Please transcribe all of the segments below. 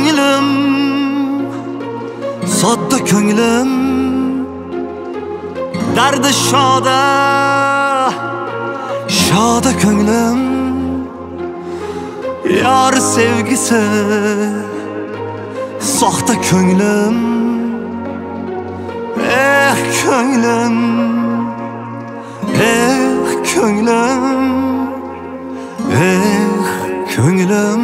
ko'nglim, sodda ko'nglim, dardi shoda, shoda ko'nglim, yor sevgisi, soxta ko'nglim, ko'nglim, ko'nglim, ko'nglim.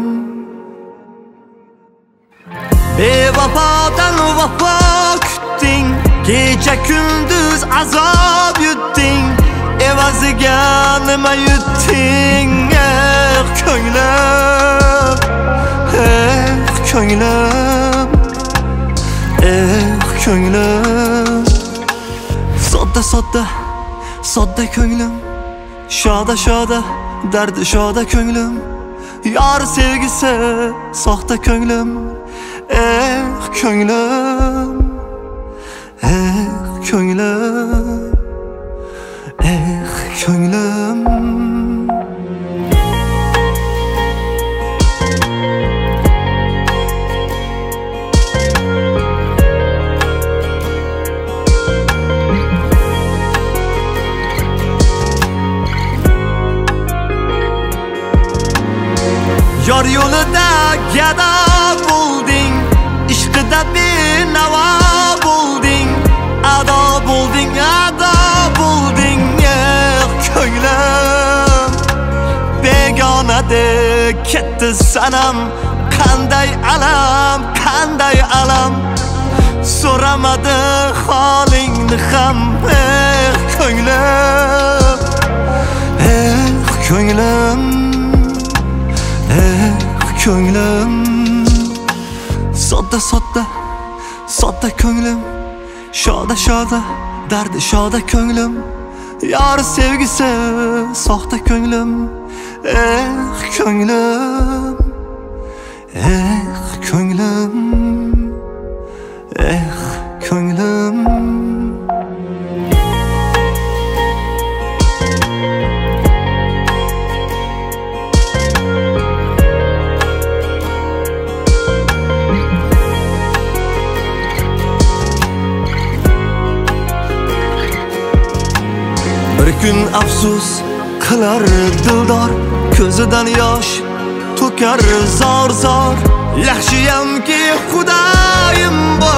Bevafodan vafo kutding, kecha kunduz azob yutding, evaziga nima yutding? Ko'nglim, ko'nglim, ko'nglim. Sodda sodda, sodda ko'nglim, shoda shoda, dardi shoda ko'nglim, yor sevgisi, soxta ko'nglim, ko'nglim, ko'nglim, ko'nglim. Yor yo'lida gado bo'lding, ishqida benavo bo'lding, ado bo'lding, ado bo'lding. Ko'nglim, begonadek ketdi sanam, qanday alam, qanday alam, so'ramadi holingni ham. Ko'nglim, ko'nglim, ko'nglim. Sodda sodda, sodda ko'nglim, shoda shoda, dardi shoda ko'nglim, yor sevgisi, soxta ko'nglim, ko'nglim, ko'nglim, ko'nglim. Bir kun afsus qilar dildor, ko'zidan yosh to'kar zor zor. Yaxshiyamki Xudoyim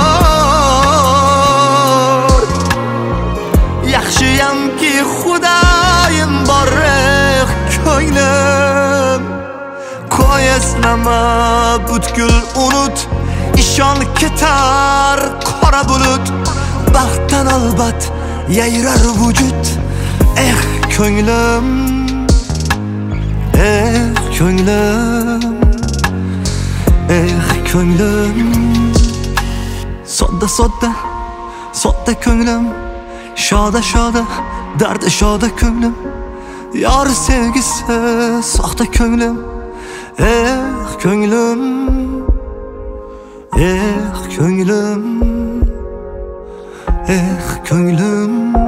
bor, yaxshiyamki Xudoyim bor. Ko'nglim, qo'y esnama, butkul unut, ishon ketar qora bulut, baxtdan albat yayrar vujud. Ko'nglim, ko'nglim, ko'nglim. Sodda sodda, sodda ko'nglim, shoda shoda, dardi shoda ko'nglim, yor sevgisi, soxta ko'nglim, ko'nglim, ko'nglim, ko'nglim.